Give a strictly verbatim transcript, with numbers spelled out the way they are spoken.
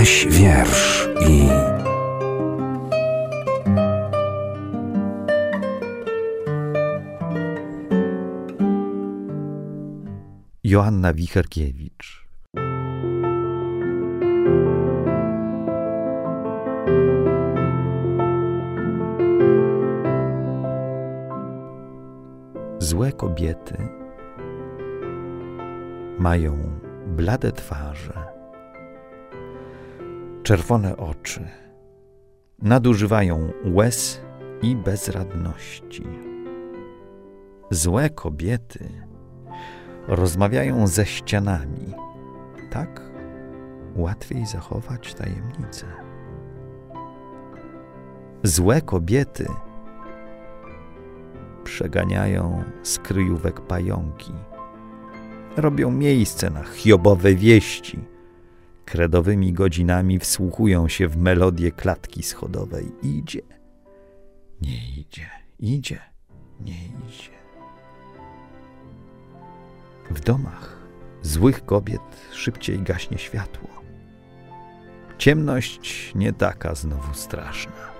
Jaś wiersz i... Joanna Wicherkiewicz. Złe kobiety mają blade twarze, czerwone oczy, nadużywają łez i bezradności. Złe kobiety rozmawiają ze ścianami. Tak łatwiej zachować tajemnicę. Złe kobiety przeganiają z kryjówek pająki. Robią miejsce na hiobowe wieści. Kredowymi godzinami wsłuchują się w melodię klatki schodowej. Idzie, nie idzie, idzie, nie idzie. W domach złych kobiet szybciej gaśnie światło. Ciemność nie taka znowu straszna.